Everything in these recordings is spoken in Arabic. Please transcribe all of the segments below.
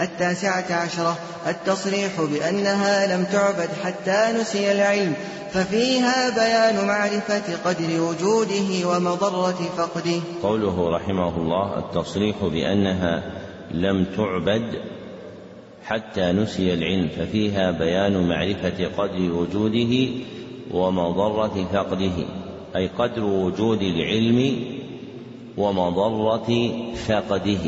19 التصريح بأنها لم تعبد حتى نسي العلم، ففيها بيان معرفة قدر وجوده ومضرة فقده. قوله رحمه الله التصريح بأنها لم تعبد حتى نسي العلم، ففيها بيان معرفة قدر وجوده ومضرة فقده، أي قدر وجود العلم ومضرة فقده.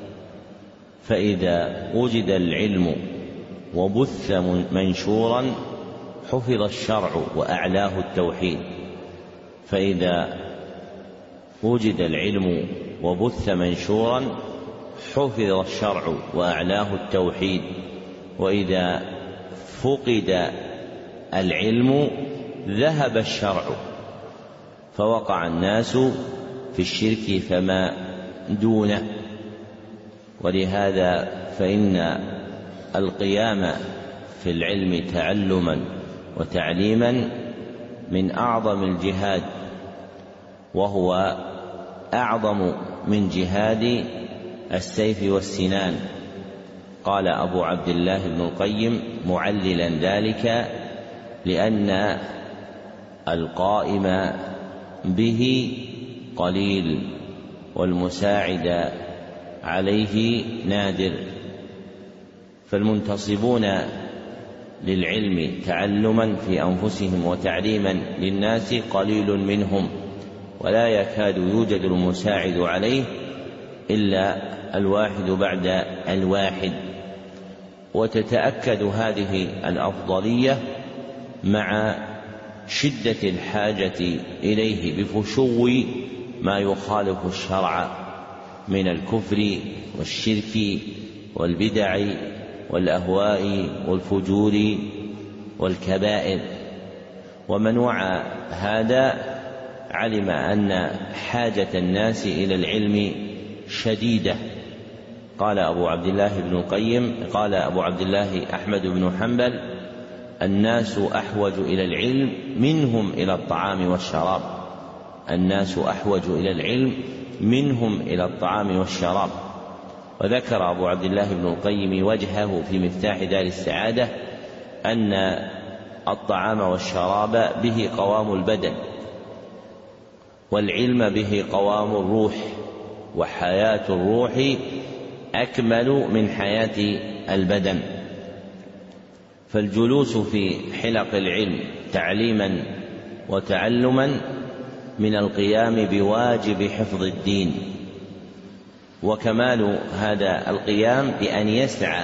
فإذا وجد العلم وبث منشورا حفظ الشرع وأعلاه التوحيد. فإذا وجد العلم وبث منشورا حفظ الشرع وأعلاه التوحيد. وإذا فقد العلم ذهب الشرع فوقع الناس في الشرك فما دونه. ولهذا فإن القيام في العلم تعلما وتعليما من أعظم الجهاد، وهو أعظم من جهاد السيف والسنان. قال أبو عبد الله بن القيم معللا ذلك: لأن القائم به قليل والمساعد عليه نادر. فالمنتصبون للعلم تعلما في أنفسهم وتعليما للناس قليل منهم، ولا يكاد يوجد المساعد عليه إلا الواحد بعد الواحد. وتتأكد هذه الأفضلية مع شدة الحاجة إليه بفشو ما يخالف الشرع من الكفر والشرك والبدع والأهواء والفجور والكبائر. ومن وعى هذا علم أن حاجة الناس إلى العلم شديدة. قال أبو عبد الله أحمد بن حنبل: الناس أحوج إلى العلم منهم إلى الطعام والشراب. الناس أحوج إلى العلم منهم إلى الطعام والشراب. وذكر أبو عبد الله بن القيم وجهه في مفتاح دار السعادة أن الطعام والشراب به قوام البدن، والعلم به قوام الروح، وحياة الروح أكمل من حياة البدن. فالجلوس في حلق العلم تعليما وتعلما من القيام بواجب حفظ الدين. وكمال هذا القيام بأن يسعى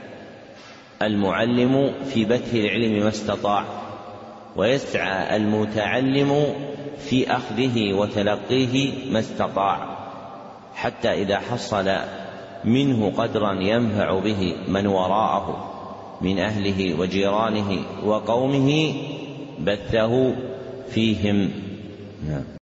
المعلم في بث العلم ما استطاع، ويسعى المتعلم في أخذه وتلقيه ما استطاع، حتى إذا حصل منه قدرا ينفع به من وراءه من أهله وجيرانه وقومه بثه فيهم.